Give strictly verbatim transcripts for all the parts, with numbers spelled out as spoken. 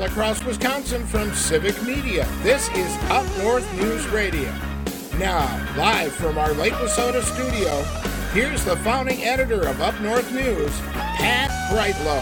across Wisconsin from Civic Media. This is Up North News Radio. Now, live from our Lake Wissota studio, here's the founding editor of Up North News, Pat Brightlow.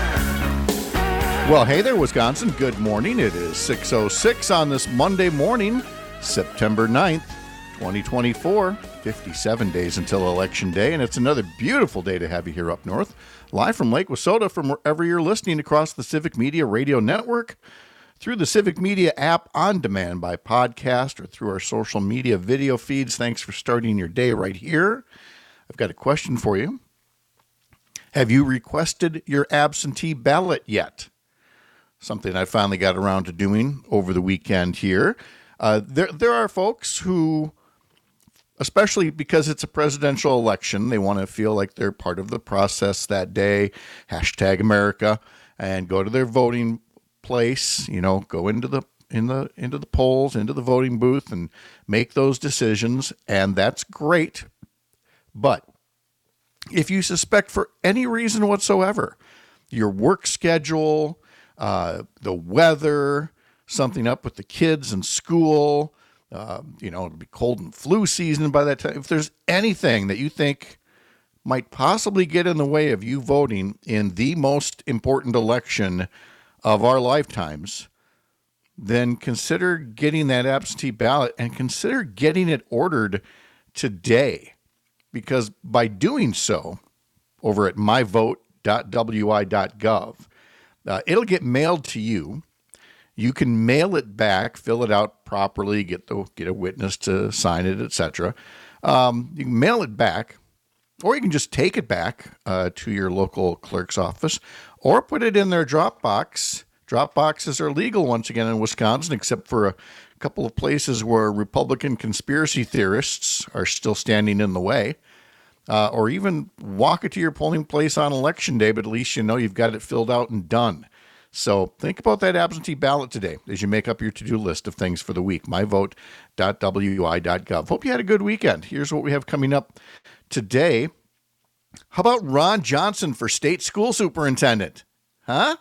Well, hey there, Wisconsin. Good morning. It is six oh six on this Monday morning, September ninth, twenty twenty-four. fifty-seven days until Election Day, and it's another beautiful day to have you here up north, live from Lake Wissota, from wherever you're listening across the Civic Media Radio Network, through the Civic Media app on demand by podcast, or through our social media video feeds. Thanks for starting your day right here. I've got a question for you. Have you requested your absentee ballot yet? Something I finally got around to doing over the weekend here. Uh, there, there are folks who, especially because it's a presidential election, they want to feel like they're part of the process that day, hashtag America, and go to their voting place, you know, go into the in the into the polls, into the voting booth, and make those decisions, and that's great. But if you suspect for any reason whatsoever, your work schedule, uh, the weather, something up with the kids in school, Uh, you know, it'll be cold and flu season by that time. If there's anything that you think might possibly get in the way of you voting in the most important election of our lifetimes, then consider getting that absentee ballot and consider getting it ordered today. Because by doing so, over at my vote dot w i dot gov, uh, it'll get mailed to you. You can mail it back, fill it out properly, get the get a witness to sign it, et cetera. Um, you can mail it back, or you can just take it back uh, to your local clerk's office, or put it in their drop box. Drop boxes are legal once again in Wisconsin, except for a couple of places where Republican conspiracy theorists are still standing in the way. Uh, or even walk it to your polling place on Election Day, but at least you know you've got it filled out and done. So think about that absentee ballot today as you make up your to-do list of things for the week. my vote dot w i dot gov. Hope you had a good weekend. Here's what we have coming up today. How about Ron Johnson for state school superintendent? Huh?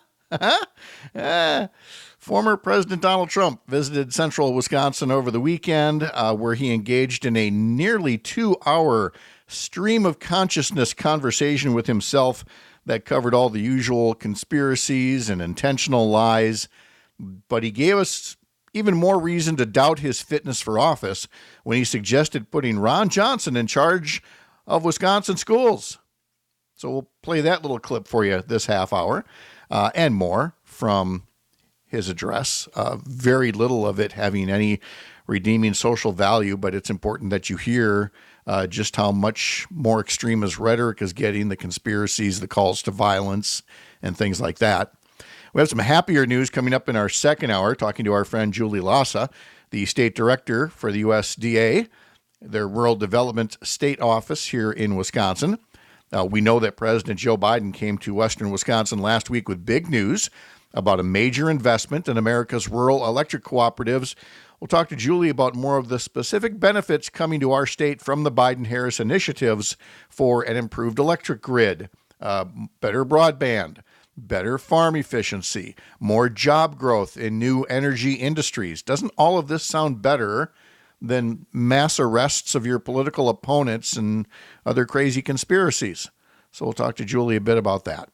uh, former President Donald Trump visited central Wisconsin over the weekend, uh, where he engaged in a nearly two-hour stream of consciousness conversation with himself that covered all the usual conspiracies and intentional lies, but he gave us even more reason to doubt his fitness for office when he suggested putting Ron Johnson in charge of Wisconsin schools. So we'll play that little clip for you this half hour, uh, and more from his address. Uh, very little of it having any redeeming social value, but it's important that you hear Uh, just how much more extreme his rhetoric is getting, the conspiracies, the calls to violence, and things like that. We have some happier news coming up in our second hour, talking to our friend Julie Lassa, the state director for the U S D A, their Rural Development State Office here in Wisconsin. Uh, we know that President Joe Biden came to western Wisconsin last week with big news about a major investment in America's rural electric cooperatives. We'll talk to Julie about more of the specific benefits coming to our state from the Biden-Harris initiatives for an improved electric grid, uh, better broadband, better farm efficiency, more job growth in new energy industries. Doesn't all of this sound better than mass arrests of your political opponents and other crazy conspiracies? So we'll talk to Julie a bit about that.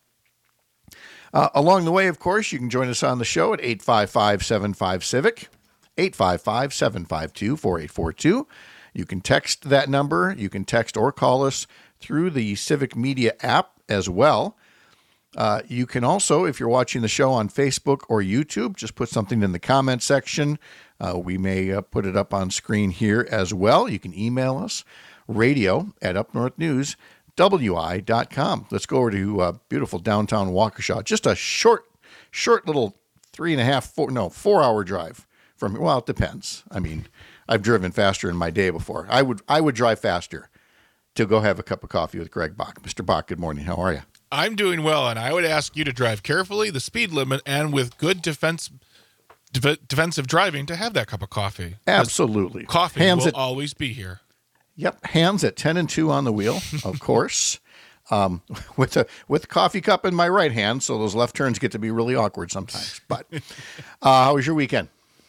Uh, along the way, of course, you can join us on the show at eight five five, seven five, CIVIC. eight five five, seven five two, four eight four two. You can text that number. You can text or call us through the Civic Media app as well. Uh, you can also, if you're watching the show on Facebook or YouTube, just put something in the comment section. Uh, we may uh, put it up on screen here as well. You can email us, radio at up north news w i dot com. Let's go over to uh, beautiful downtown Waukesha. Just a short, short little three and a half, four, no, four hour drive. From, well, it depends. I mean, I've driven faster in my day before. I would I would drive faster to go have a cup of coffee with Greg Bach. Mister Bach, good morning. How are you? I'm doing well, and I would ask you to drive carefully, the speed limit, and with good defense def- defensive driving to have that cup of coffee. Absolutely. Coffee hands will at, always be here. Yep, hands at ten and two on the wheel, of course. um, with a with a coffee cup in my right hand, so those left turns get to be really awkward sometimes. But uh, how was your weekend?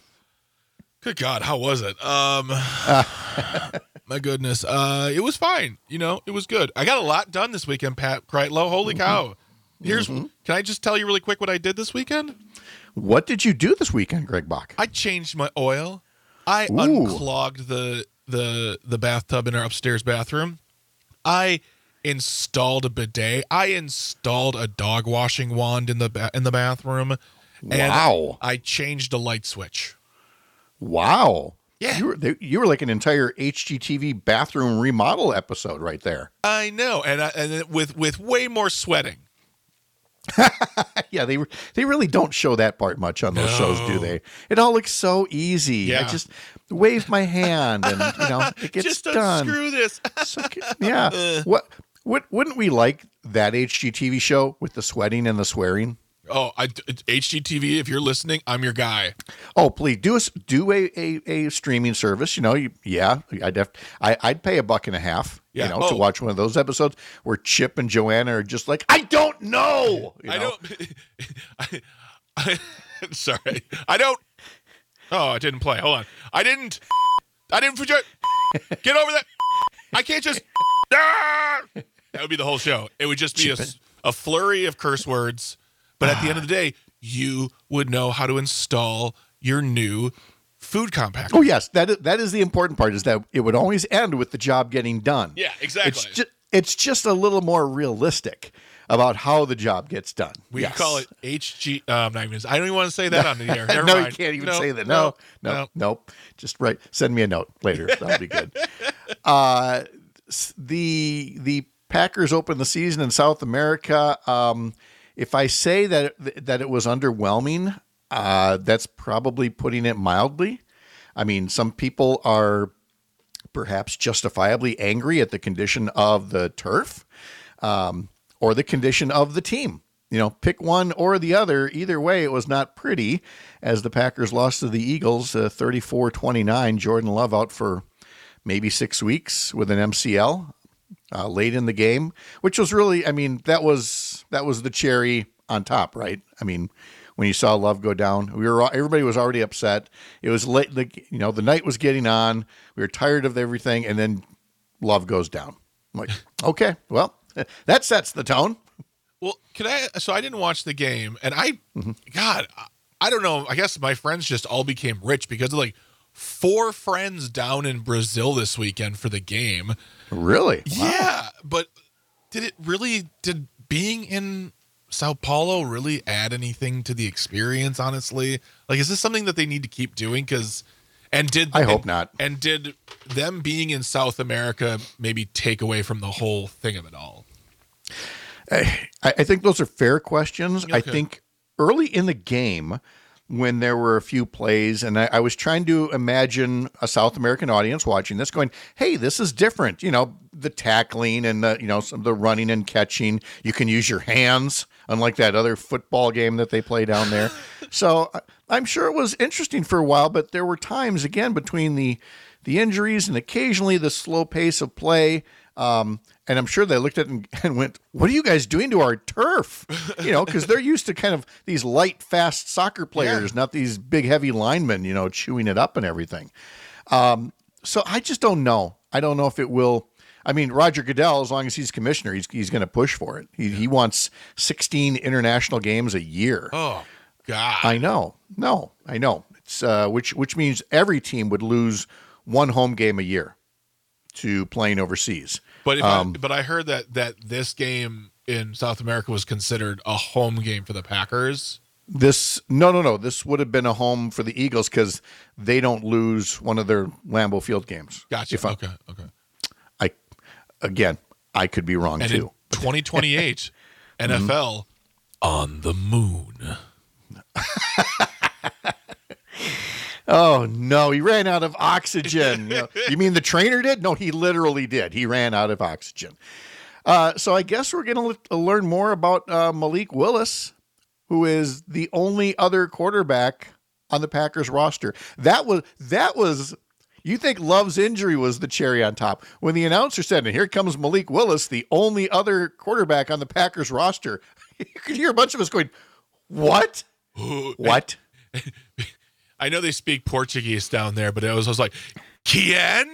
Good God, how was it? Um, uh. My goodness, uh, it was fine. You know, it was good. I got a lot done this weekend, Pat Kreitlow. Holy cow! Here's mm-hmm. Can I just tell you really quick what I did this weekend? What did you do this weekend, Greg Bach? I changed my oil. I Ooh. unclogged the the the bathtub in our upstairs bathroom. I installed a bidet. I installed a dog washing wand in the ba- in the bathroom. And wow! I changed a light switch. Wow! Yeah, you were they, you were like an entire H G T V bathroom remodel episode right there. I know, and I, and with with way more sweating. Yeah, they they really don't show that part much on those no. shows, do they? It all looks so easy. Yeah. I just wave my hand, and you know it gets just done. Unscrew this. So, yeah. What? What? Wouldn't we like that H G T V show with the sweating and the swearing? Oh, I, H G T V, if you're listening, I'm your guy. Oh, please do us do a, a, a streaming service. You know, you, yeah, I'd have, I, I'd pay a buck and a half, yeah. you know, oh. to watch one of those episodes where Chip and Joanna are just like, I don't know. You I know? don't. I, I, sorry, I don't. Oh, I didn't play. Hold on, I didn't. I didn't. Get over that. I can't just. Ah! That would be the whole show. It would just be a, a flurry of curse words. But at the end of the day, you would know how to install your new food compactor. Oh, yes. That is, that is the important part, is that it would always end with the job getting done. Yeah, exactly. It's just, it's just a little more realistic about how the job gets done. We yes. call it H G. Uh, I'm not even, I don't even want to say that on the air. Never no, mind. you can't even no, say that. No, no, no, no. Nope. Just write. Send me a note later. That'll be good. Uh, the the Packers opened the season in South America. Um, If I say that that it was underwhelming, uh, that's probably putting it mildly. I mean, some people are perhaps justifiably angry at the condition of the turf um, or the condition of the team. You know, pick one or the other. Either way, it was not pretty as the Packers lost to the Eagles uh, thirty-four twenty-nine. Jordan Love out for maybe six weeks with an M C L. Uh, late in the game, which was really, I mean, that was that was the cherry on top, right? I mean, when you saw Love go down, we were everybody was already upset. It was late, the, you know, the night was getting on. We were tired of everything, and then Love goes down. I'm like, okay, well, that sets the tone. Well, can I? So I didn't watch the game, and I, mm-hmm. God, I don't know. I guess my friends just all became rich because of like four friends down in Brazil this weekend for the game. Really? Wow. Yeah, but did it really, did being in Sao Paulo really add anything to the experience, honestly? Like, is this something that they need to keep doing? Because, and did, I hope and, not. And did them being in South America maybe take away from the whole thing of it all? I, I think those are fair questions. Okay. I think early in the game, when there were a few plays, and I, I was trying to imagine a South American audience watching this going, hey, this is different. You know, the tackling and the, you know, some of the running and catching. You can use your hands, unlike that other football game that they play down there. So I'm sure it was interesting for a while, but there were times, again, between the, the injuries and occasionally the slow pace of play. Um, and I'm sure they looked at it and, and went, what are you guys doing to our turf? You know, because they're used to kind of these light, fast soccer players, yeah. not these big, heavy linemen, you know, chewing it up and everything. Um, so I just don't know. I don't know if it will. I mean, Roger Goodell, as long as he's commissioner, he's he's going to push for it. He, he wants sixteen international games a year. Oh, God. I know. No, I know. It's uh, which which means every team would lose one home game a year to playing overseas. But if um, I, but I heard that that this game in South America was considered a home game for the Packers. This no no no this would have been a home for the Eagles because they don't lose one of their Lambeau Field games. Gotcha. If I, okay. Okay. I again I could be wrong and too. In twenty twenty-eight N F L mm-hmm. on the moon. Oh, no, he ran out of oxygen. You know, you mean the trainer did? No, he literally did. He ran out of oxygen. Uh, so I guess we're going to learn more about uh, Malik Willis, who is the only other quarterback on the Packers roster. That was, that was, You think Love's injury was the cherry on top. When the announcer said, and here comes Malik Willis, the only other quarterback on the Packers roster, you could hear a bunch of us going, what? What? I know they speak Portuguese down there, but it was, I was like, Kien?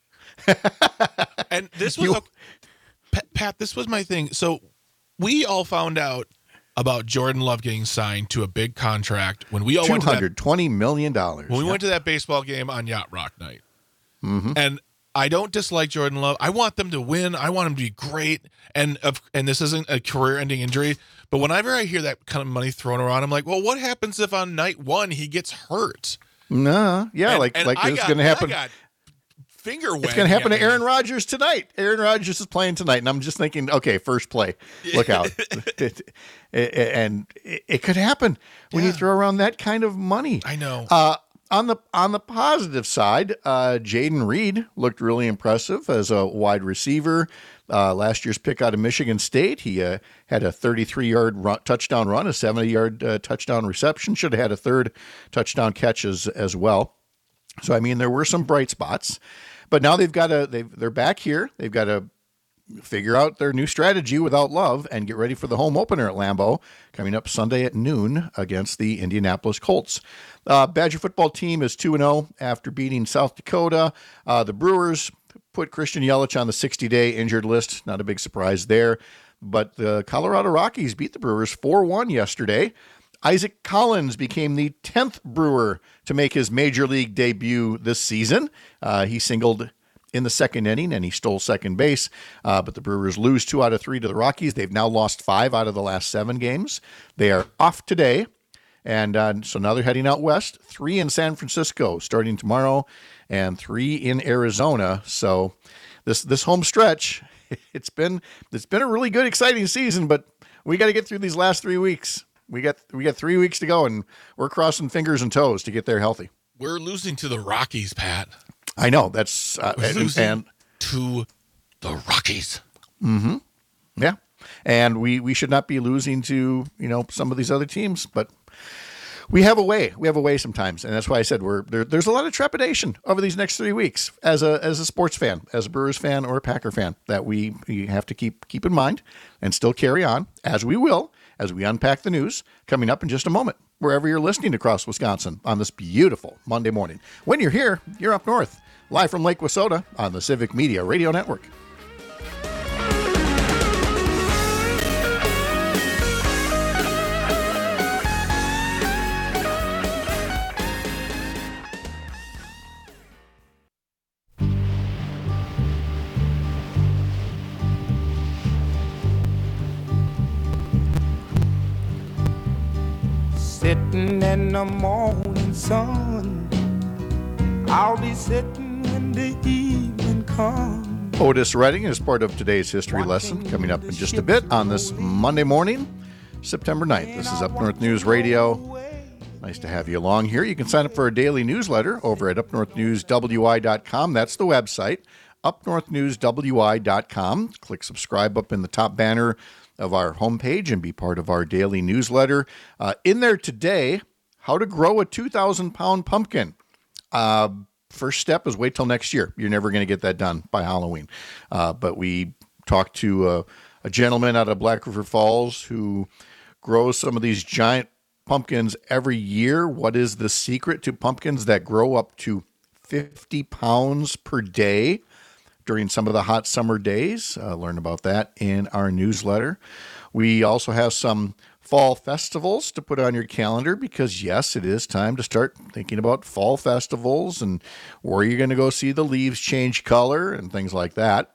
And this was, You- a, Pat, Pat, this was my thing. So we all found out about Jordan Love getting signed to a big contract when we all two went to that hundred twenty million dollars. When we Yep. went to that baseball game on Yacht Rock night. Mm-hmm. And I don't dislike Jordan Love. I want them to win. I want them to be great. And of, and this isn't a career-ending injury. But whenever I hear that kind of money thrown around, I'm like, well, what happens if on night one he gets hurt? No, yeah, And- like and like I it's got- going to happen. I got finger It's going to happen to Aaron Rodgers tonight. Aaron Rodgers is playing tonight, and I'm just thinking, okay, first play, look out. it, it, and it, it could happen when you Yeah. throw around that kind of money. I know. Uh, on the on the positive side, uh, Jaden Reed looked really impressive as a wide receiver. Uh, last year's pick out of Michigan State, he uh, had a thirty-three yard run, touchdown run, a seventy yard uh, touchdown reception. Should have had a third touchdown catch as, as well. So I mean, there were some bright spots, but now they've got to they they're back here. They've got to figure out their new strategy without Love and get ready for the home opener at Lambeau coming up Sunday at noon against the Indianapolis Colts. Uh, Badger football team is two and oh after beating South Dakota. Uh, the Brewers put Christian Yelich on the sixty-day injured list. Not a big surprise there. But the Colorado Rockies beat the Brewers four one yesterday. Isaac Collins became the tenth Brewer to make his major league debut this season. Uh, he singled in the second inning, and he stole second base. Uh, but the Brewers lose two out of three to the Rockies. They've now lost five out of the last seven games. They are off today, and uh, so now they're heading out west. Three in San Francisco starting tomorrow, and three in Arizona. So this this home stretch, it's been it's been a really good, exciting season. But we got to get through these last three weeks. We got we got three weeks to go, and we're crossing fingers and toes to get there healthy. We're losing to the Rockies, Pat. I know that's uh, We're and, losing and to the Rockies. yeah, and we we should not be losing to you know some of these other teams, but we have a way. We have a way sometimes, and that's why I said we're there. There's a lot of trepidation over these next three weeks as a as a sports fan, as a Brewers fan or a Packer fan, that we, we have to keep keep in mind and still carry on as we will as we unpack the news coming up in just a moment. Wherever you're listening across Wisconsin on this beautiful Monday morning. When you're here, you're up north, live from Lake Wissota on the Civic Media Radio Network. Sitting in the morning sun, I'll be sitting when the evening comes. Otis Redding is part of today's history lesson coming up in just a bit on this Monday morning, September ninth. This is Up North News Radio. Nice to have you along here. You can sign up for a daily newsletter over at up north news w i dot com. That's the website, up north news w i dot com. Click subscribe up in the top banner of our homepage and be part of our daily newsletter. Uh, in there today, how to grow a two thousand pound pumpkin. Uh, first step is wait till next year. You're never going to get that done by Halloween. Uh, but we talked to a, a gentleman out of Black River Falls who grows some of these giant pumpkins every year. What is the secret to pumpkins that grow up to fifty pounds per day during some of the hot summer days? Uh, learn about that in our newsletter. We also have some fall festivals to put on your calendar because, yes, it is time to start thinking about fall festivals and where you're going to go see the leaves change color and things like that.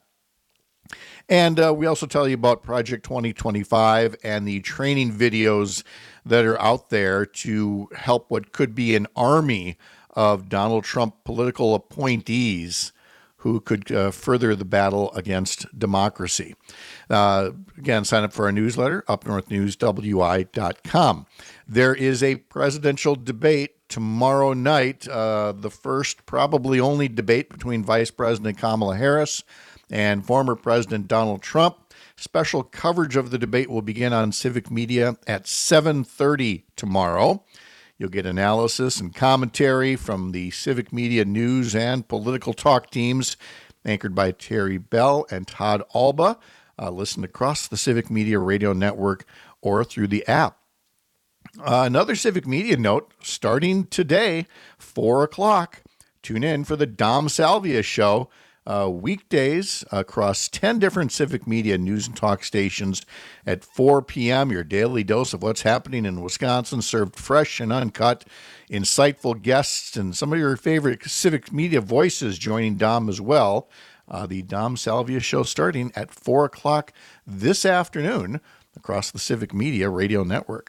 And uh, we also tell you about Project twenty twenty-five and the training videos that are out there to help what could be an army of Donald Trump political appointees who could uh, further the battle against democracy. Uh, again, sign up for our newsletter, up north news w i dot com. There is a presidential debate tomorrow night, uh, the first, probably only debate between Vice President Kamala Harris and former President Donald Trump. Special coverage of the debate will begin on Civic Media at seven thirty tomorrow. You'll get analysis and commentary from the Civic Media news and political talk teams, anchored by Terry Bell and Todd Alba. Uh, listen across the Civic Media radio network or through the app. Uh, another Civic Media note, starting today, four o'clock, tune in for the Dom Salvia Show, uh, weekdays across ten different Civic Media news and talk stations at four p.m., your daily dose of what's happening in Wisconsin, served fresh and uncut, insightful guests, and some of your favorite Civic Media voices joining Dom as well. Uh, the Dom Salvia Show starting at four o'clock this afternoon across the Civic Media radio network.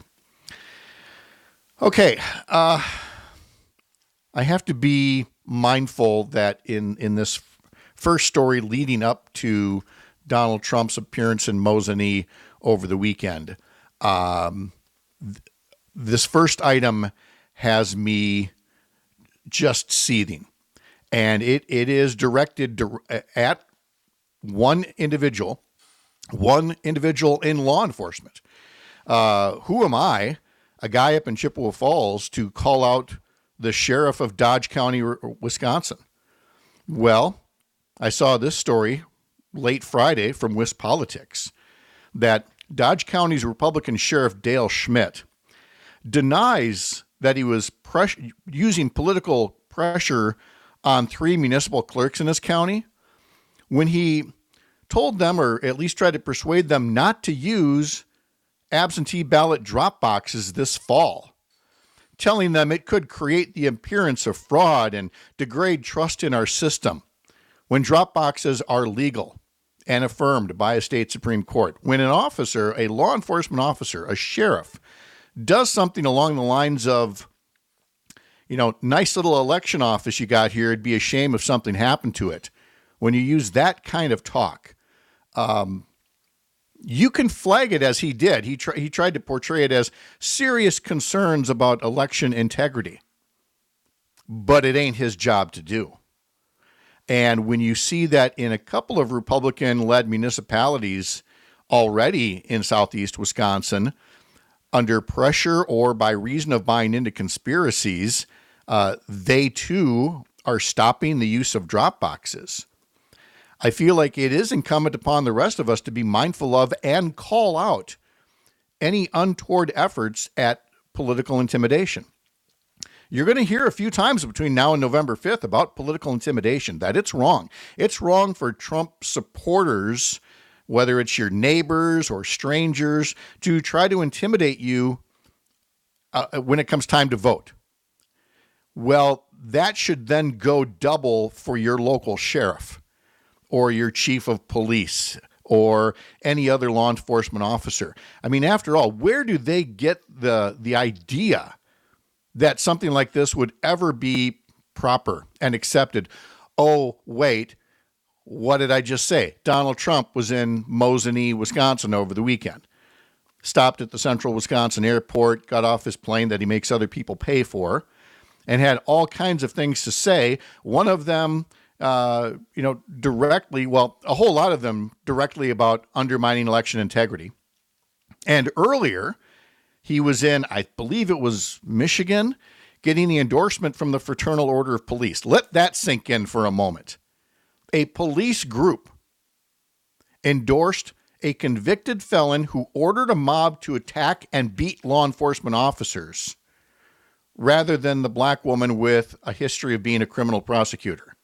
Okay, uh, I have to be mindful that in, in this first story leading up to Donald Trump's appearance in Mosinee over the weekend, um, th- this first item has me just seething. And it, it is directed to, at one individual, one individual in law enforcement. Uh, who am I, a guy up in Chippewa Falls, to call out the sheriff of Dodge County, Wisconsin? Well, I saw this story late Friday from WisPolitics that Dodge County's Republican Sheriff Dale Schmidt denies that he was press- using political pressure on three municipal clerks in his county when he told them, or at least tried to persuade them, not to use absentee ballot drop boxes this fall, telling them it could create the appearance of fraud and degrade trust in our system when drop boxes are legal and affirmed by a state Supreme Court. When an officer, a law enforcement officer, a sheriff, does something along the lines of, you know, nice little election office you got here, it'd be a shame if something happened to it. When you use that kind of talk, um, you can flag it as he did. He, tr- he tried to portray it as serious concerns about election integrity, but it ain't his job to do. And when you see that in a couple of Republican-led municipalities already in southeast Wisconsin, under pressure or by reason of buying into conspiracies, uh, they too are stopping the use of drop boxes. I feel like it is incumbent upon the rest of us to be mindful of and call out any untoward efforts at political intimidation. You're going to hear a few times between now and November fifth about political intimidation, that it's wrong. It's wrong for Trump supporters, whether it's your neighbors or strangers, to try to intimidate you uh, when it comes time to vote. Well, that should then go double for your local sheriff or your chief of police or any other law enforcement officer. I mean, after all, where do they get the the idea that something like this would ever be proper and accepted? Oh, wait, what did I just say? Donald Trump was in Mosinee, Wisconsin over the weekend. Stopped at the Central Wisconsin Airport, got off his plane that he makes other people pay for, and had all kinds of things to say. One of them, uh, you know, directly, well, a whole lot of them directly about undermining election integrity. And earlier, he was in, I believe it was Michigan, getting the endorsement from the Fraternal Order of Police. Let that sink in for a moment. A police group endorsed a convicted felon who ordered a mob to attack and beat law enforcement officers rather than the black woman with a history of being a criminal prosecutor.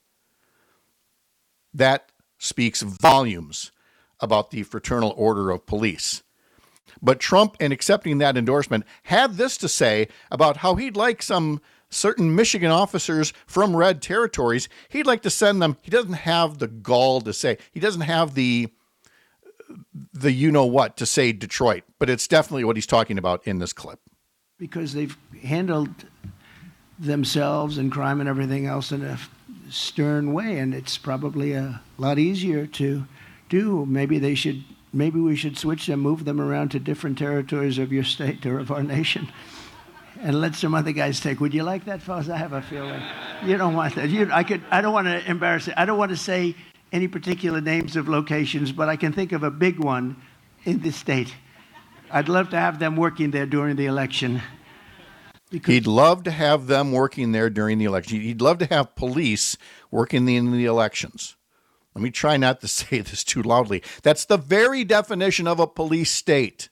That speaks volumes about the Fraternal Order of Police. But Trump, in accepting that endorsement, had this to say about how he'd like some certain Michigan officers from red territories, he'd like to send them. He doesn't have the gall to say, he doesn't have the, the you-know-what to say Detroit, but it's definitely what he's talking about in this clip. Because they've handled themselves and crime and everything else in a stern way, and it's probably a lot easier to do. Maybe they should, maybe we should switch them, move them around to different territories of your state or of our nation, and let some other guys take. Would you like that, fellas? I have a feeling you don't want that. You, I could. I don't want to embarrass it. I don't want to say any particular names of locations, but I can think of a big one in the state. I'd love to have them working there during the election. Because He'd love to have them working there during the election. He'd love to have police working in the elections. Let me try not to say this too loudly. That's the very definition of a police state,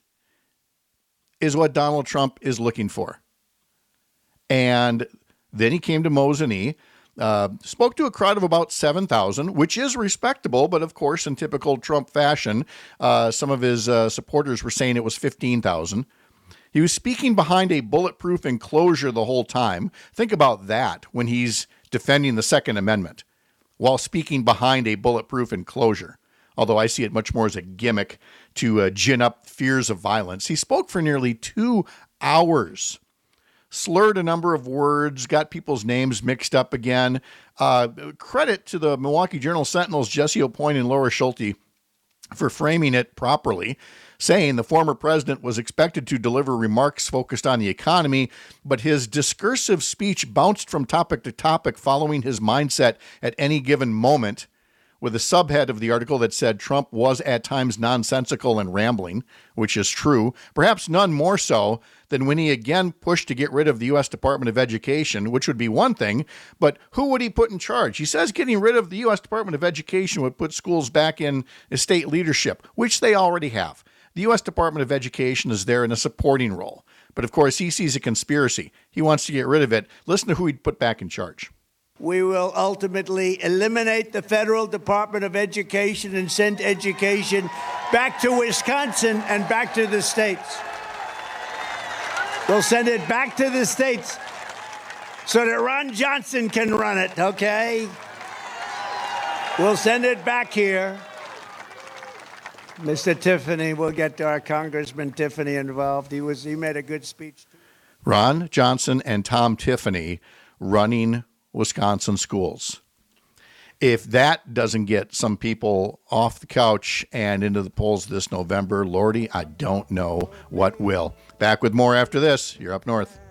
is what Donald Trump is looking for. And then he came to Mosinee, uh, spoke to a crowd of about seven thousand, which is respectable. But of course, in typical Trump fashion, uh, some of his uh, supporters were saying it was fifteen thousand. He was speaking behind a bulletproof enclosure the whole time. Think about that when he's defending the Second Amendment while speaking behind a bulletproof enclosure. Although I see it much more as a gimmick to uh, gin up fears of violence. He spoke for nearly two hours, slurred a number of words, got people's names mixed up again. Uh, credit to the Milwaukee Journal-Sentinel's Jesse Aupoint and Laura Schulte for framing it properly, saying the former president was expected to deliver remarks focused on the economy, but his discursive speech bounced from topic to topic following his mindset at any given moment, with a subhead of the article that said Trump was at times nonsensical and rambling, which is true, perhaps none more so than when he again pushed to get rid of the U S Department of Education, which would be one thing, but who would he put in charge? He says getting rid of the U S Department of Education would put schools back in state leadership, which they already have. The U S Department of Education is there in a supporting role. But of course, he sees a conspiracy. He wants to get rid of it. Listen to who he'd put back in charge. We will ultimately eliminate the federal Department of Education and send education back to Wisconsin and back to the states. We'll send it back to the states so that Ron Johnson can run it, okay? We'll send it back here. Mister Tiffany, we'll get our Congressman Tiffany involved. He was he made a good speech. Ron Johnson and Tom Tiffany running Wisconsin schools. If that doesn't get some people off the couch and into the polls this November, Lordy, I don't know what will. Back with more after this. You're Up North.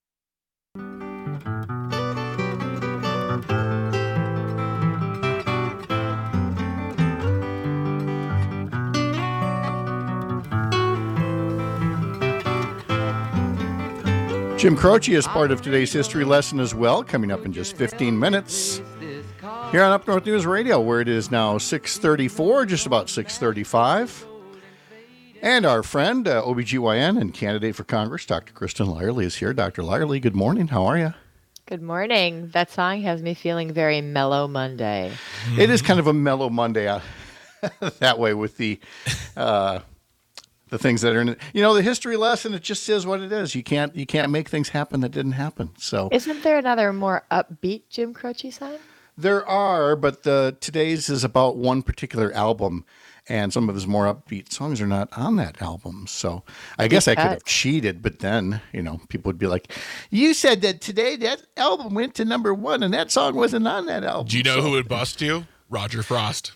Jim Croce is part of today's history lesson as well, coming up in just fifteen minutes here on Up North News Radio, where it is now six thirty-four, just about six thirty-five. And our friend, uh, O B G Y N and candidate for Congress, Doctor Kristen Lyerly, is here. Doctor Lyerly, good morning. How are you? Good morning. That song has me feeling very mellow Monday. It is kind of a mellow Monday uh, that way with the... Uh, The things that are in it, you know, the history lesson, it just is what it is. You can't, you can't make things happen that didn't happen. So, isn't there another more upbeat Jim Croce song? There are, but the today's is about one particular album, and some of his more upbeat songs are not on that album. So, I guess I could have cheated, but then, you know, people would be like, "You said that today that album went to number one, and that song wasn't on that album." Do you know so, who would bust you? Roger Frost.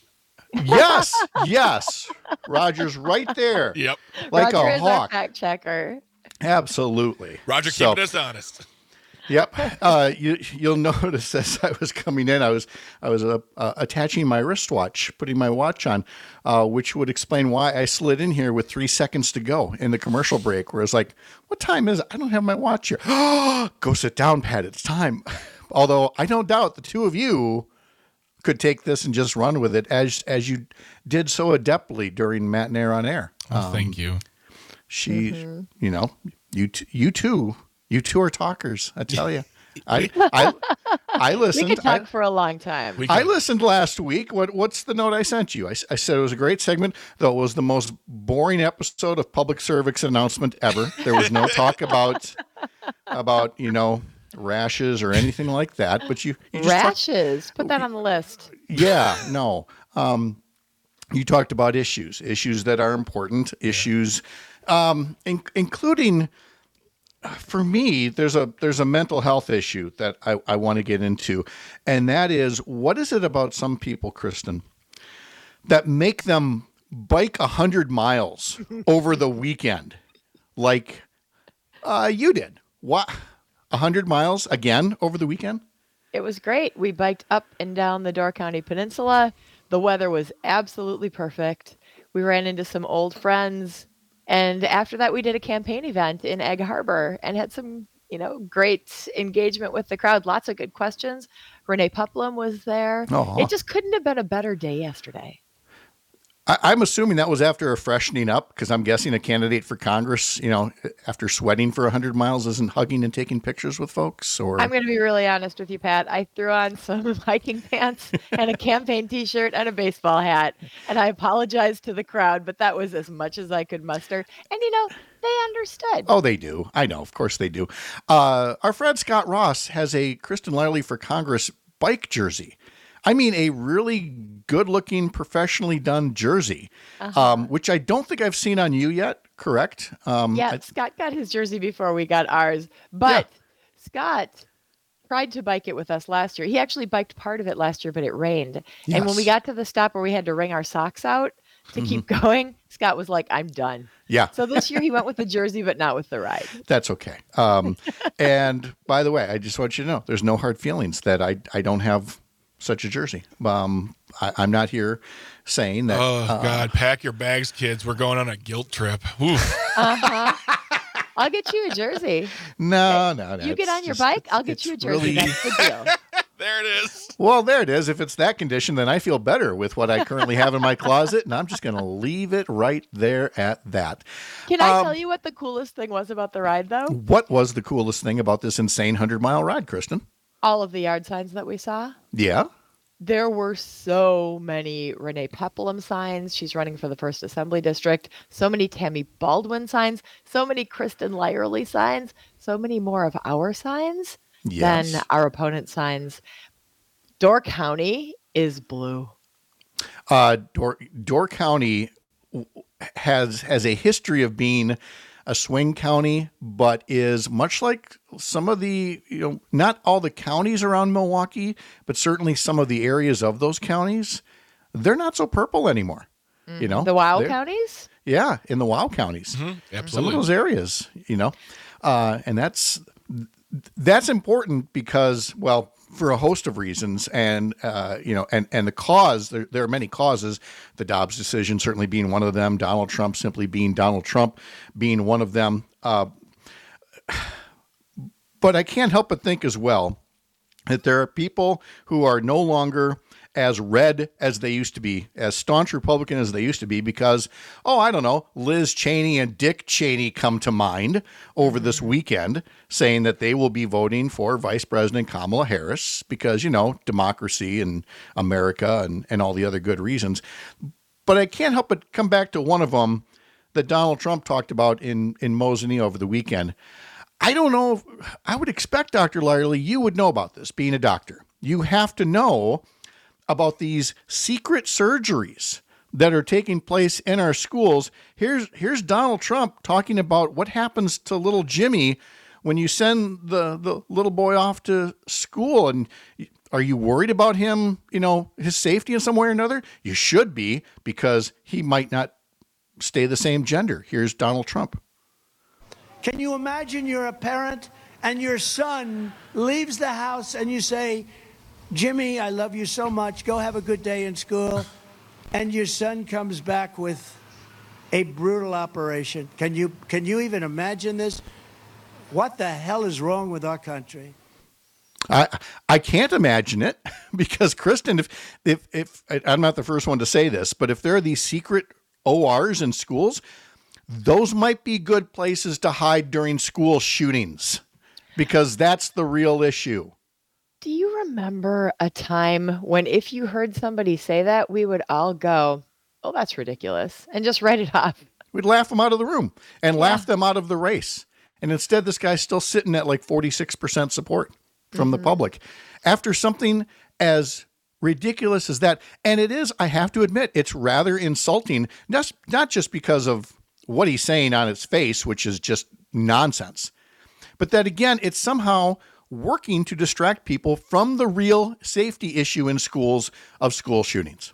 Yes, yes. Roger's right there. Yep. Like Roger a is hawk. our fact checker. Absolutely. Roger so, keeping us honest. Yep. Uh, you, you'll notice as I was coming in, I was I was uh, uh, attaching my wristwatch, putting my watch on, uh, which would explain why I slid in here with three seconds to go in the commercial break, where it's like, what time is it? I don't have my watch here. Go sit down, Pat. It's time. Although I don't doubt the two of you could take this and just run with it as as you did so adeptly during Matinee on Air. Oh, Um, thank you. She, Mm-hmm. you know, you t- you too, you two are talkers. I tell you, I I I We listened. could talk I, for a long time. We I can- listened last week. What what's the note I sent you? I, I said it was a great segment, though it was the most boring episode of public service announcement ever. There was no talk about about you know rashes or anything like that. But you, you just talked- Rashes. Put that on the list. yeah, no. Um, you talked about issues, issues that are important, issues, um, in, including, uh, for me, there's a there's a mental health issue that I, I want to get into, and that is, what is it about some people, Kristen, that make them bike a hundred miles over the weekend, like uh, you did? What, a hundred miles again over the weekend? It was great. We biked up and down the Door County Peninsula. The weather was absolutely perfect. We ran into some old friends. And after that, we did a campaign event in Egg Harbor and had some you know, great engagement with the crowd. Lots of good questions. Renee Puplum was there. Aw. It just couldn't have been a better day yesterday. I, I'm assuming that was after a freshening up, because I'm guessing a candidate for Congress, you know, after sweating for one hundred miles, isn't hugging and taking pictures with folks. Or I'm going to be really honest with you, Pat. I threw on some hiking pants and a campaign T-shirt and a baseball hat, and I apologized to the crowd, but that was as much as I could muster. And, you know, they understood. Oh, they do. I know. Of course they do. Uh, our friend Scott Ross has a Kristen Larley for Congress bike jersey. I mean, a really good-looking, professionally done jersey, Uh-huh. um, which I don't think I've seen on you yet. Correct? Um, Yeah, I- Scott got his jersey before we got ours, but Scott tried to bike it with us last year. He actually biked part of it last year, but it rained. And when we Yes. got to the stop where we had to wring our socks out to keep going, Scott was like, I'm done. yeah. So this year he went with the jersey, but not with the ride. That's okay. Um, and by the way, I just want you to know there's no hard feelings that I, I don't have such a jersey. Um, I, I'm not here saying that. Oh, uh, God. Pack your bags, kids. We're going on a guilt trip. Oof. Uh-huh. I'll get you a jersey. No, no, no. You get it's on your just- bike, I'll get it's you a jersey. really- That's the deal. There it is. Well, there it is. If it's that condition, then I feel better with what I currently have in my closet, and I'm just going to leave it right there at that. Can I Um, tell you what the coolest thing was about the ride, though? What was the coolest thing about this insane hundred-mile ride, Kristen? All of the yard signs that we saw. Yeah? There were so many Renee Peplum signs. She's running for the first Assembly District. So many Tammy Baldwin signs. So many Kristen Lyerly signs. So many more of our signs Yes. than our opponent's signs. Door County is blue. Uh, Door, Door County has has a history of being a swing county, but is much like some of the, you know, not all the counties around Milwaukee, but certainly some of the areas of those counties, they're not so purple anymore. You know, The Wow They're- counties? Yeah, in the WOW counties, Mhm, some of absolutely. those areas, you know, uh, and that's that's important because, well, for a host of reasons, and uh, you know, and and the cause. There, there are many causes. The Dobbs decision certainly being one of them. Donald Trump simply being Donald Trump being one of them. Uh, but I can't help but think as well that there are people who are no longer as red as they used to be, as staunch Republican as they used to be, because, oh, I don't know, Liz Cheney and Dick Cheney come to mind over this weekend saying that they will be voting for Vice President Kamala Harris because, you know, democracy and America and, and all the other good reasons. But I can't help but come back to one of them that Donald Trump talked about in, in Mosinee over the weekend. I don't know if, I would expect, Doctor Lyerly, you would know about this, being a doctor. You have to know about these secret surgeries that are taking place in our schools. Here's here's Donald Trump talking about what happens to little Jimmy when you send the, the little boy off to school. And are you worried about him, you know, his safety in some way or another? You should be, because he might not stay the same gender. Here's Donald Trump. Can you imagine you're a parent and your son leaves the house and you say, Jimmy, I love you so much. Go have a good day in school. And your son comes back with a brutal operation. Can you can you even imagine this? What the hell is wrong with our country? I I can't imagine it because, Kristen, if if if I'm not the first one to say this, but if there are these secret O Rs in schools, those might be good places to hide during school shootings, because that's the real issue. Do you remember a time when if you heard somebody say that, we would all go, oh, that's ridiculous, and just write it off? We'd laugh them out of the room and laugh them out of the race. And instead, this guy's still sitting at like forty-six percent support from the public after something as ridiculous as that. And it is, I have to admit, it's rather insulting, not, not just because of what he's saying on its face, which is just nonsense, but that, again, it's somehow working to distract people from the real safety issue in schools of school shootings.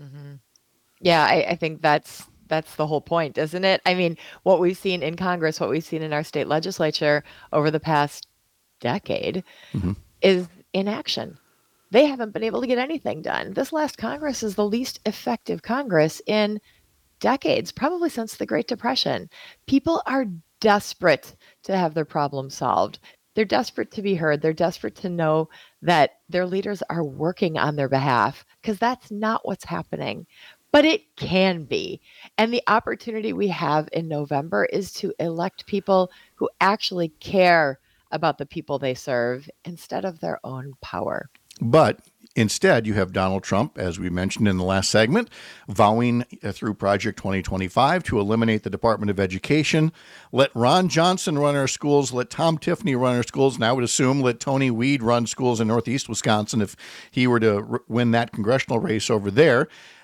Yeah, I, I think that's that's the whole point, isn't it? I mean, what we've seen in Congress, what we've seen in our state legislature over the past decade is inaction. They haven't been able to get anything done. This last Congress is the least effective Congress in decades, probably since the Great Depression. People are desperate to have their problems solved. They're desperate to be heard. They're desperate to know that their leaders are working on their behalf, because that's not what's happening. But it can be. And the opportunity we have in November is to elect people who actually care about the people they serve instead of their own power. But instead, you have Donald Trump, as we mentioned in the last segment, vowing uh, through Project twenty twenty-five to eliminate the Department of Education, let Ron Johnson run our schools, let Tom Tiffany run our schools, and I would assume let Tony Weed run schools in Northeast Wisconsin if he were to r- win that congressional race over there.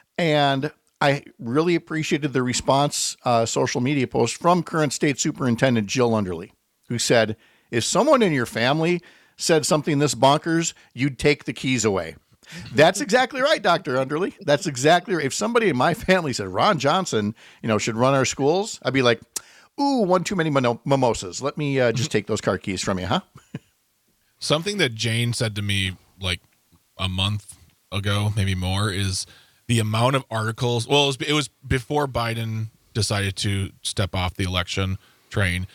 And I really appreciated the response uh, social media post from current State Superintendent Jill Underly, who said, if someone in your family said something this bonkers, you'd take the keys away. That's exactly right, Doctor Underly. That's exactly right. If somebody in my family said Ron Johnson, you know, should run our schools, I'd be like, ooh, one too many mimo- mimosas. Let me uh, just take those car keys from you, huh? Something that Jane said to me like a month ago, maybe more, is the amount of articles. Well, it was, it was before Biden decided to step off the election train.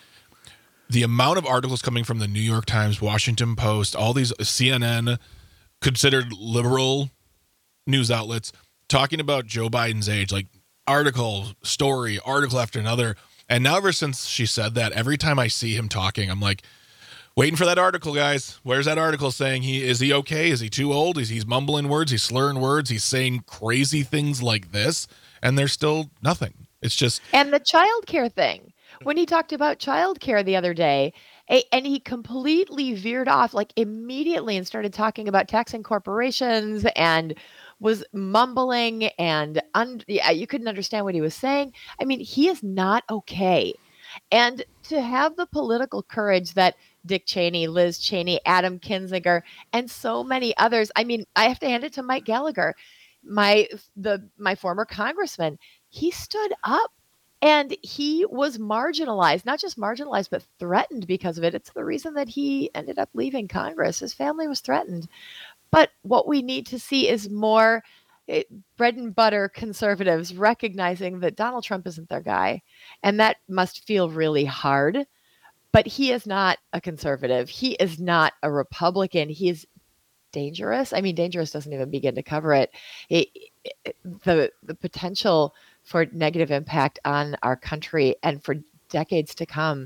The amount of articles coming from the New York Times, Washington Post, all these C N N, considered liberal news outlets, talking about Joe Biden's age, like article, story, article after another. And now ever since she said that, every time I see him talking, I'm like, waiting for that article, guys. Where's that article saying he is he okay? Is he too old? Is he's mumbling words? He's slurring words. He's saying crazy things like this, and there's still nothing. It's just and the childcare thing. When he talked about childcare the other day, a, and he completely veered off like immediately and started talking about taxing corporations and was mumbling and un, yeah, you couldn't understand what he was saying. I mean, he is not okay. And to have the political courage that Dick Cheney, Liz Cheney, Adam Kinzinger, and so many others. I mean, I have to hand it to Mike Gallagher, my the my former congressman. He stood up and he was marginalized, not just marginalized, but threatened because of it. It's the reason that he ended up leaving Congress. His family was threatened. But what we need to see is more it, bread and butter conservatives recognizing that Donald Trump isn't their guy. And that must feel really hard. But he is not a conservative. He is not a Republican. He is dangerous. I mean, dangerous doesn't even begin to cover it. It, it the the potential for negative impact on our country and for decades to come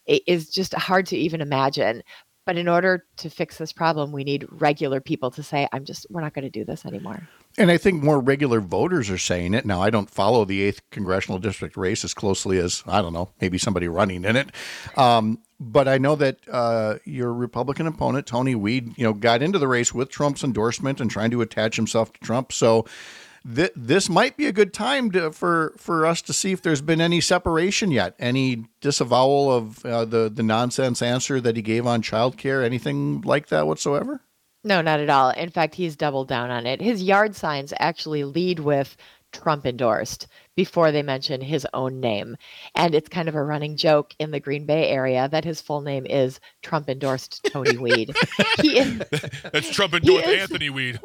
is just hard to even imagine. But in order to fix this problem, we need regular people to say, I'm just, we're not going to do this anymore. And I think more regular voters are saying it. Now, I don't follow the eighth congressional district race as closely as, I don't know, maybe somebody running in it. Um, but I know that uh, your Republican opponent, Tony Weed, you know, got into the race with Trump's endorsement and trying to attach himself to Trump. So th- this might be a good time to, for, for us to see if there's been any separation yet, any disavowal of uh, the, the nonsense answer that he gave on childcare, anything like that whatsoever? No, not at all. In fact, he's doubled down on it. His yard signs actually lead with Trump endorsed before they mention his own name. And it's kind of a running joke in the Green Bay area that his full name is Trump endorsed Tony Weed. He is, That's Trump endorsed is, Anthony Weed.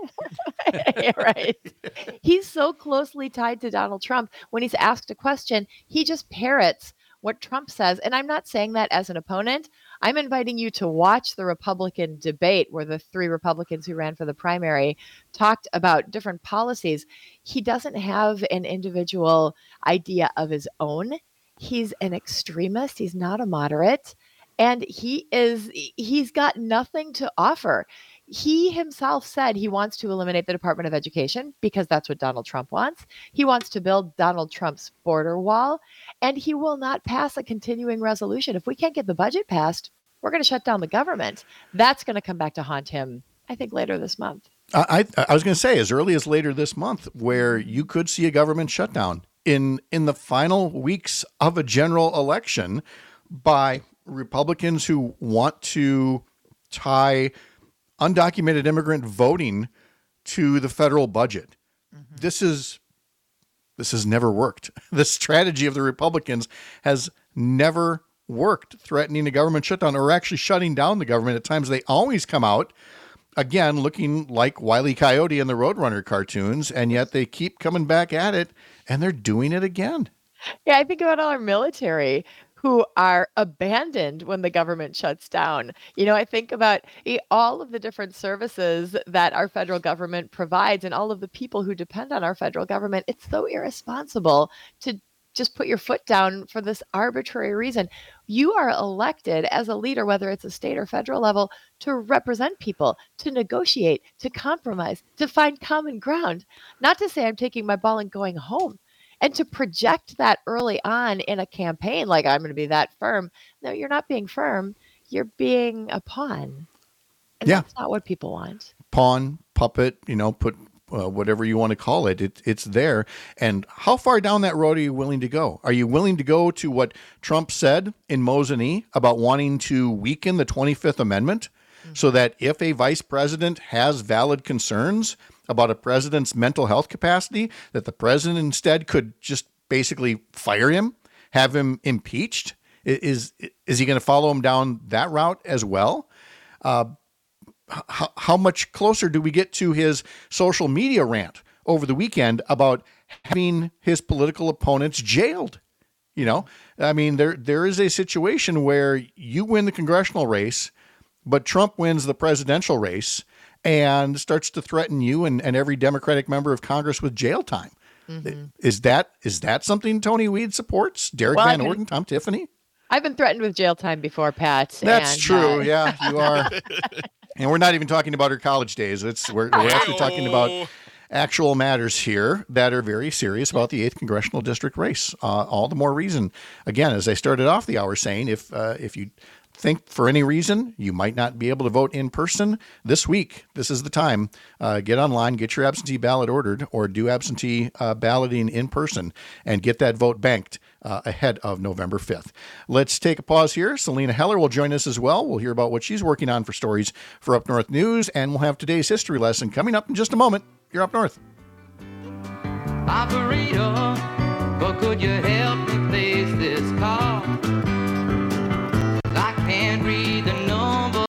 Right. He's so closely tied to Donald Trump. When he's asked a question, he just parrots what Trump says. And I'm not saying that as an opponent. I'm inviting you to watch the Republican debate where the three Republicans who ran for the primary talked about different policies. He doesn't have an individual idea of his own. He's an extremist. He's not a moderate. And he is, he's got nothing to offer. He himself said he wants to eliminate the Department of Education because that's what Donald Trump wants. He wants to build Donald Trump's border wall, and he will not pass a continuing resolution. If we can't get the budget passed, we're going to shut down the government. That's going to come back to haunt him, I think, later this month. I, I, I was going to say as early as later this month, where you could see a government shutdown in, in the final weeks of a general election by Republicans who want to tie undocumented immigrant voting to the federal budget. Mm-hmm. This is this has never worked. The strategy of the Republicans has never worked, threatening a government shutdown or actually shutting down the government. At times they always come out, again, looking like Wile E. Coyote in the Roadrunner cartoons, and yet they keep coming back at it, and they're doing it again. Yeah, I think about all our military who are abandoned when the government shuts down. You know, I think about eh, all of the different services that our federal government provides and all of the people who depend on our federal government. It's so irresponsible to just put your foot down for this arbitrary reason. You are elected as a leader, whether it's a state or federal level, to represent people, to negotiate, to compromise, to find common ground. Not to say I'm taking my ball and going home. And to project that early on in a campaign, like I'm going to be that firm. No, you're not being firm. You're being a pawn. And Yeah. that's not what people want. Pawn, puppet, you know, put uh, whatever you want to call it. it. It's there. And how far down that road are you willing to go? Are you willing to go to what Trump said in Mosinee about wanting to weaken the twenty-fifth Amendment mm-hmm. so that if a vice president has valid concerns about a president's mental health capacity, that the president instead could just basically fire him, have him impeached? Is is he going to follow him down that route as well? Uh, how, how much closer do we get to his social media rant over the weekend about having his political opponents jailed? You know, I mean, there there is a situation where you win the congressional race, but Trump wins the presidential race and starts to threaten you and, and every Democratic member of Congress with jail time. Mm-hmm. Is that is that something Tony Weed supports? Derek well, Van can, Orden, Tom Tiffany? I've been threatened with jail time before, Pat. That's and, true. Uh, Yeah, you are. And we're not even talking about her college days. It's we're, we're actually talking about actual matters here that are very serious about the eighth congressional district race. Uh, all the more reason, again, as I started off the hour saying, if uh, if you think for any reason you might not be able to vote in person this week, this is the time. Uh, get online, get your absentee ballot ordered, or do absentee uh, balloting in person and get that vote banked uh, ahead of November fifth. Let's take a pause here. Selena Heller will join us as well. We'll hear about what she's working on for stories for Up North News, and we'll have today's history lesson coming up in just a moment. You're Up North. Operator, but could you help me place this call? I can't read the number.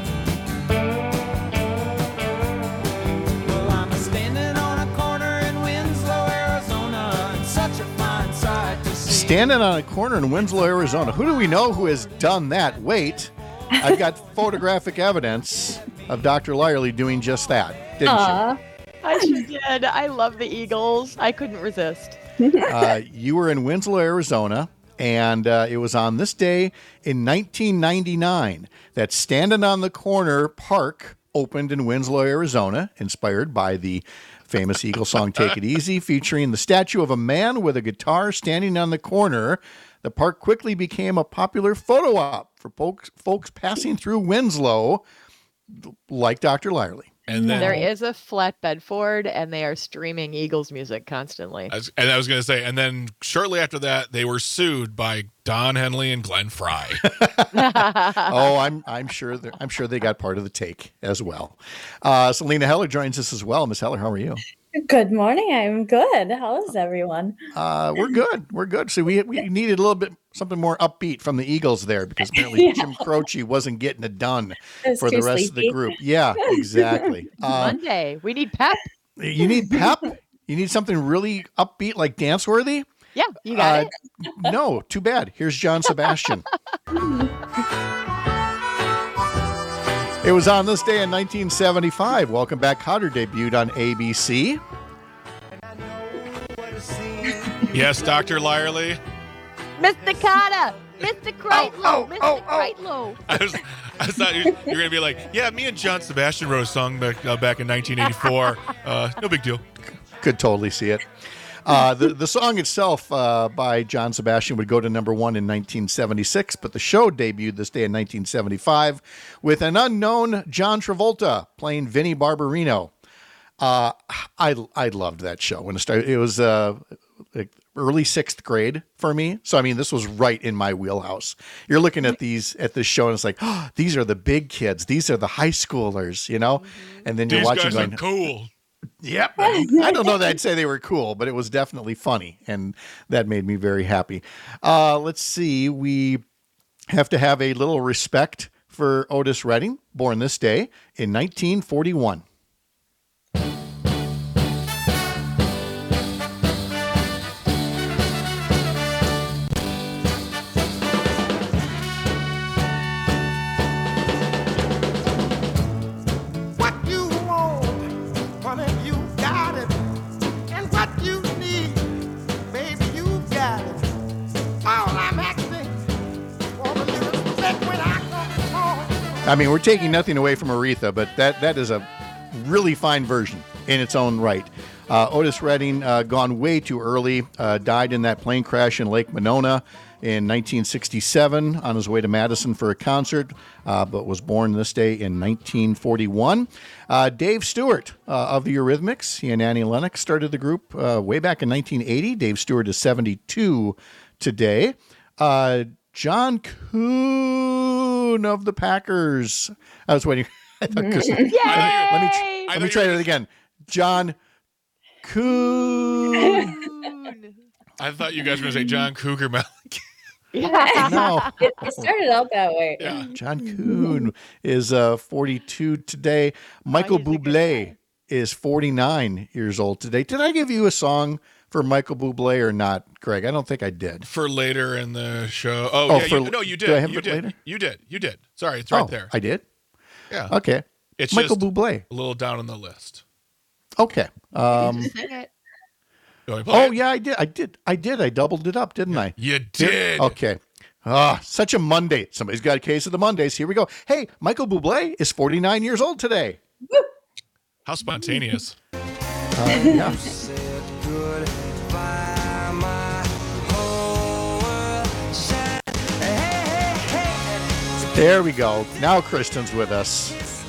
Well, I'm standing on a corner in Winslow, Arizona, and such a fine sight to see. Standing on a corner in Winslow, Arizona. Who do we know who has done that? Wait, I've got photographic evidence of Doctor Lyerly doing just that, didn't Aww. you? I sure did. I love the Eagles. I couldn't resist. uh, you were in Winslow, Arizona. And uh, it was on this day in nineteen ninety-nine that Standing on the Corner Park opened in Winslow, Arizona, inspired by the famous Eagle song Take It Easy, featuring the statue of a man with a guitar standing on the corner. The park quickly became a popular photo op for folks, folks passing through Winslow, like Doctor Lyerly. And then there is a flatbed Ford, and they are streaming Eagles music constantly. I was, and I was going to say, and then shortly after that, they were sued by Don Henley and Glenn Fry. oh, I'm I'm sure I'm sure they got part of the take as well. Uh, Selena Heller joins us as well. Miss Heller, how are you? Good morning. I'm good. How is everyone? Uh, we're good. We're good. So we we needed a little bit something more upbeat from the Eagles there because apparently yeah. Jim Croce wasn't getting it done it for the rest sleepy. of the group. Yeah, exactly. Uh, Monday. We need pep. You need pep? You need something really upbeat like dance worthy? Yeah, you got uh, it. No, too bad. Here's John Sebastian. It was on this day in nineteen seventy-five. Welcome Back Kotter debuted on A B C. Yes, Doctor Lyerly. Mister Carter, Mister Kreitlow, oh, Mister oh, oh. Kreitlow. I was, I thought you were going to be like, yeah, me and John Sebastian wrote a song back, uh, back in nineteen eighty-four. Uh, no big deal. Could totally see it. Uh, the, the song itself uh, by John Sebastian would go to number one in nineteen seventy-six, but the show debuted this day in nineteen seventy-five with an unknown John Travolta playing Vinnie Barbarino. Uh, I I loved that show when it started. It was uh, like early sixth grade for me, so I mean this was right in my wheelhouse. You're looking at these at this show and it's like, oh, these are the big kids, these are the high schoolers, you know, and then you're These watching guys going, are cool. Yep. I don't know that I'd say they were cool, but it was definitely funny, and that made me very happy. Uh, let's see. We have to have a little respect for Otis Redding, born this day in nineteen forty-one. I mean, we're taking nothing away from Aretha, but that that is a really fine version in its own right. Uh, Otis Redding, uh, gone way too early, uh, died in that plane crash in Lake Monona in nineteen sixty-seven on his way to Madison for a concert, uh, but was born this day in nineteen forty-one. Uh, Dave Stewart uh, of the Eurythmics, he and Annie Lennox started the group uh, way back in nineteen eighty. Dave Stewart is seventy-two today. Uh, John Kuhn of the Packers. I was waiting. I thought Kristen, let me, let me, tr- let me try that again. John Kuhn. I thought you guys were going to say John Cougar Malik. No. It, it started out that way. Yeah. John Kuhn is uh, forty-two today. Michael he's a good Bublé is forty-nine years old today. Did I give you a song for Michael Bublé or not, Greg? I don't think I did. For later in the show. Oh, Oh, yeah. for- you, no, you did. do I have you it did. later? You did. You did. Sorry, it's right Oh, there. I did? Yeah. Okay. It's Michael just Bublé. a little down on the list. Okay. Um, Sing it. You want me to play oh, it? yeah, I did. I did. I did. I doubled it up, didn't I? You Here- did. Okay. Ah, such a Monday. Somebody's got a case of the Mondays. Here we go. Hey, Michael Bublé is forty-nine years old today. How spontaneous. Uh, yeah. There we go. Now Kristen's with us.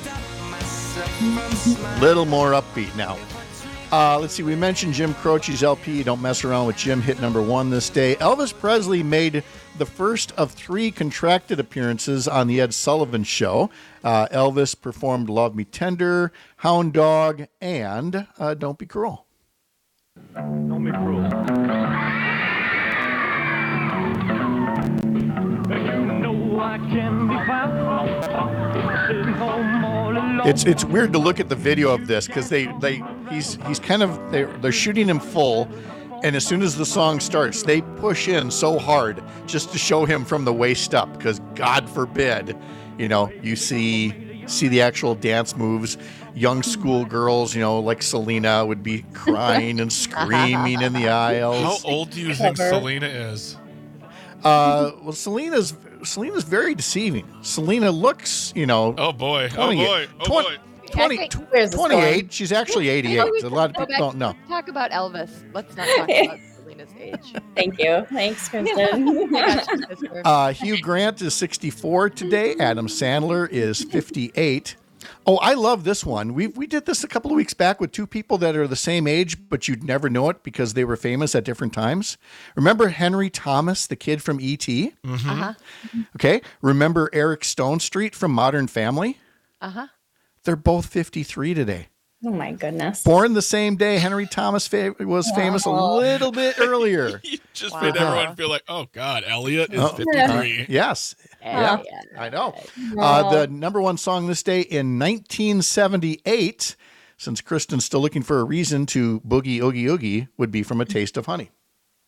Little more upbeat now. Uh, let's see. We mentioned Jim Croce's L P, Don't Mess Around with Jim, hit number one this day. Elvis Presley made the first of three contracted appearances on The Ed Sullivan Show. Uh, Elvis performed Love Me Tender, Hound Dog, and uh, Don't Be Cruel. Don't be cruel. You know I can be found sitting home all alone. It's it's weird to look at the video of this because they, they he's he's kind of they're, they're shooting him full, and as soon as the song starts, they push in so hard just to show him from the waist up because God forbid, you know, you see see the actual dance moves. Young schoolgirls, you know, like Selena would be crying and screaming in the How aisles. old do you think Clever. Selena is? Uh, well, Selena's Selena's very deceiving. Selena looks, you know, Oh, boy. Oh, twenty-eight boy. Oh, twenty boy. twenty I think- Where's the story? twenty-eight. She's actually eighty-eight. A lot of Go people back- don't know. Talk about Elvis. Let's not talk about Selena's age. Thank you. Thanks, Kristen. I got you, sister. Uh, Hugh Grant is sixty-four today. Adam Sandler is fifty-eight. Oh, I love this one. We we did this a couple of weeks back with two people that are the same age, but you'd never know it because they were famous at different times. Remember Henry Thomas, the kid from E T? Uh-huh. Okay. Remember Eric Stone Street from Modern Family? Uh-huh. They're both fifty-three today. Oh my goodness. Born the same day Henry Thomas fa- was famous a Wow. little bit earlier. You just Wow. made everyone feel like, oh, God, Elliot is Oh. fifty-three. Yes. Yeah. I know. Uh, Wow. the number one song this day in nineteen seventy-eight, since Kristen's still looking for a reason to boogie oogie oogie, would be From a Taste of Honey.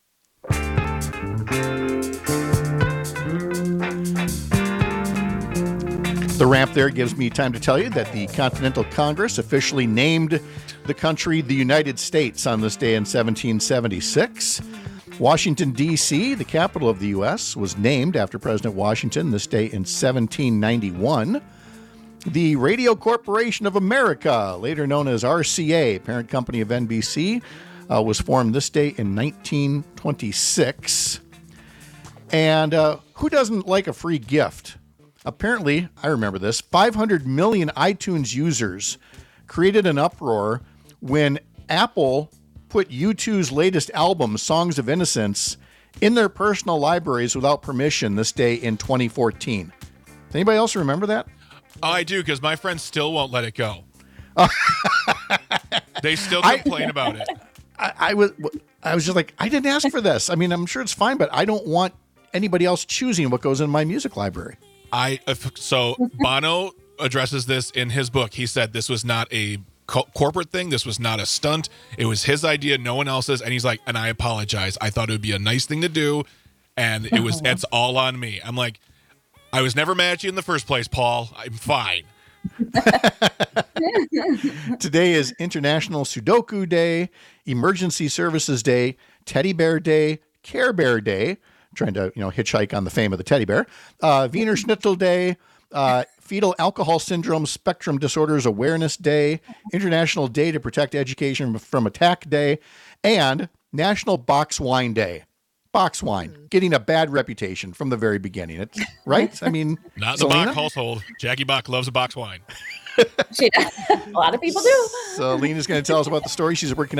The ramp there gives me time to tell you that the Continental Congress officially named the country the United States on this day in seventeen seventy-six. Washington, D C, the capital of the U S, was named after President Washington this day in seventeen ninety-one. The Radio Corporation of America, later known as R C A, parent company of N B C, uh, was formed this day in nineteen twenty-six. And uh, who doesn't like a free gift? Apparently, I remember this, five hundred million iTunes users created an uproar when Apple put U two's latest album, Songs of Innocence, in their personal libraries without permission this day in twenty fourteen. Does anybody else remember that? Oh, I do, because my friends still won't let it go. They still I- complain about it. I, I was I was just like, I didn't ask for this. I mean, I'm sure it's fine, but I don't want anybody else choosing what goes in my music library. I if- so Bono addresses this in his book. He said this was not a co- corporate thing. This was not a stunt. It was his idea, no one else's. And he's like, and I apologize. I thought it would be a nice thing to do, and it was. It's all on me. I'm like, I was never mad at you in the first place, Paul. I'm fine. Today is International Sudoku Day, Emergency Services Day, Teddy Bear Day, Care Bear Day. Trying to, you know, hitchhike on the fame of the teddy bear. Uh, Wiener Schnitzel Day, uh, Fetal Alcohol Syndrome Spectrum Disorders Awareness Day, International Day to Protect Education from Attack Day, and National Box Wine Day. Box wine, getting a bad reputation from the very beginning. It's right. I mean, Not in the Selena? Bach household. Jackie Bach loves a box wine. She, a lot of people do. So Lena's going to tell us about the story she's working